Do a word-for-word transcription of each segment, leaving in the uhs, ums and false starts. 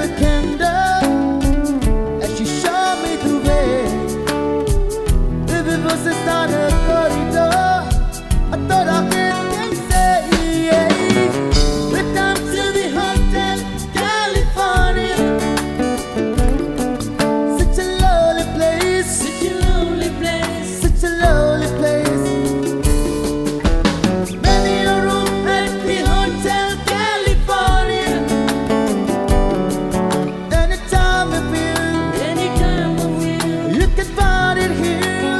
a candle as she showed me the way. If it was just on a corridor, I thought I could say, yeah. Welcome to the Hotel California. Such a lonely place, such a lonely place, such a lonely place. Many a room at the Hotel California. Anytime I feel, anytime I feel, you can find it here.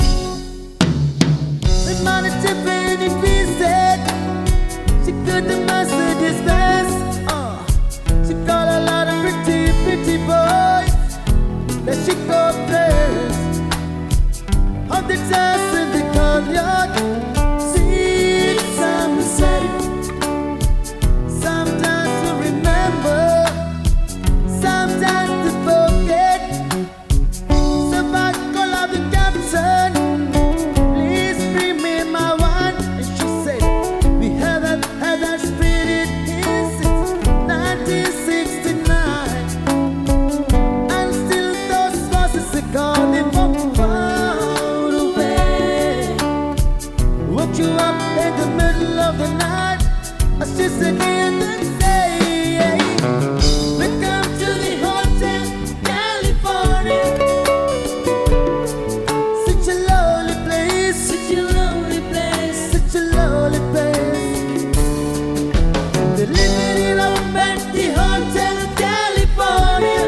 With Money Tiffany said she couldn't master this dance. Uh, she got a lot of pretty, pretty boys that she could place on the dance in the courtyard. See, some say, sometimes to remember, sometimes to forget. So back call up the captain, please bring me my one. And she said, we haven't had that spirit here since nineteen sixty-nine. And still those voices are calling from far away. Woke you up in the middle of the night. I just again and say, welcome to the Hotel California. Such a lonely place, such a lonely place, such a lonely place. They're living it up at the Hotel California.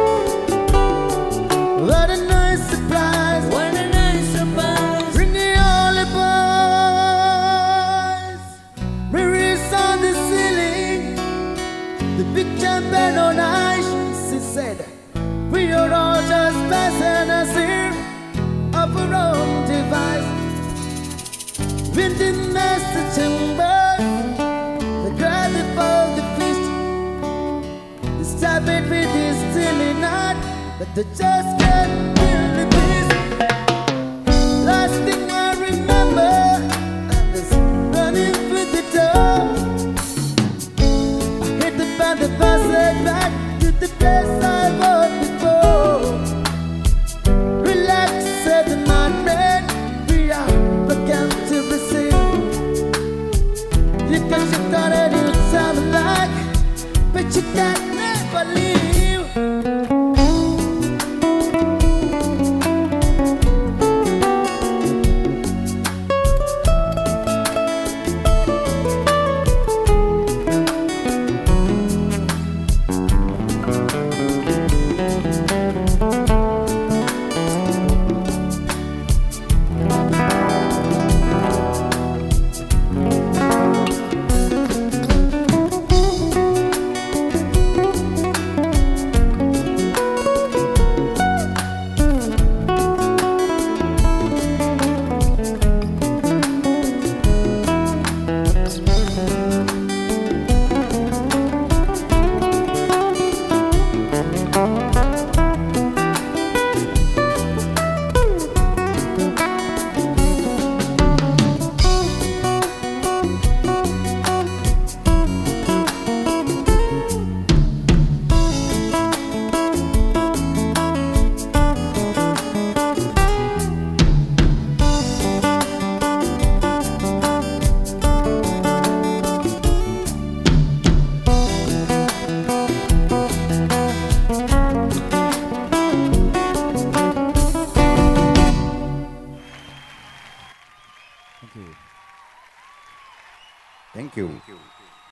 What a nice surprise, what a nice surprise. Bring the only boys. Mirrors on the ceiling, the big champagne on ice. She said, we are all just passengers here of our own device. Wind in master chambers, the gravity for the feast. They stab it with this silly knot, but they just can't feel the peace.